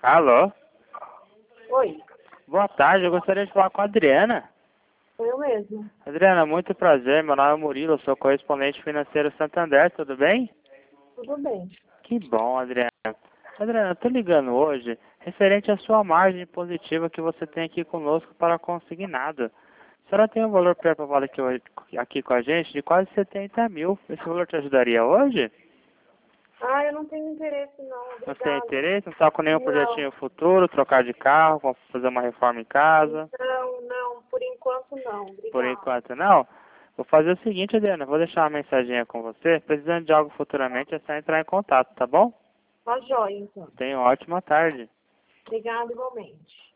Alô? Oi, Boa tarde, eu gostaria de falar com a Adriana. sou eu mesmo. Adriana, muito prazer, meu nome é Murilo, eu sou correspondente financeiro Santander, tudo bem? Tudo bem. Que bom, Adriana. Adriana, eu tô ligando hoje referente à sua margem positiva que você tem aqui conosco para consignado. A senhora tem um valor pré-aprovado aqui com a gente de quase 70 mil. Esse valor te ajudaria hoje? Ah, eu não tenho interesse não, Não tem obrigada. interesse? Não está com nenhum Não, projetinho futuro, trocar de carro, fazer uma reforma em casa? não, por enquanto não, Por obrigada. enquanto não. Vou fazer o seguinte, Adriana, vou deixar uma mensaginha com você. Precisando de algo futuramente, é só entrar em contato, tá bom? Tá joia, então. Tenha uma ótima tarde. Obrigada igualmente.